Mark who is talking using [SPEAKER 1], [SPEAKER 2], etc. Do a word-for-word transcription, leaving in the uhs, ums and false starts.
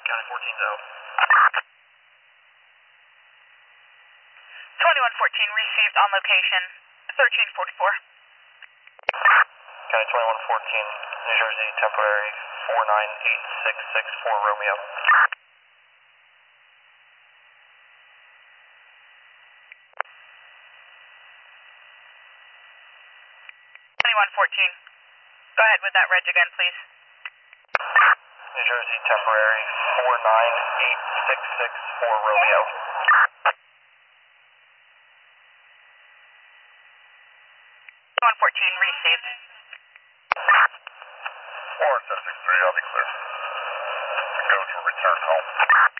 [SPEAKER 1] County fourteen zone.
[SPEAKER 2] twenty-one fourteen received on location, thirteen forty-four.
[SPEAKER 1] County twenty-one fourteen, New Jersey, temporary, four nine eight six six four Romeo.
[SPEAKER 2] twenty-one fourteen, go ahead with that reg again, please.
[SPEAKER 1] New Jersey, temporary, four nine eight six six four Romeo.
[SPEAKER 2] twenty-one fourteen received.
[SPEAKER 1] four seven six three, I'll be clear. To go to return home.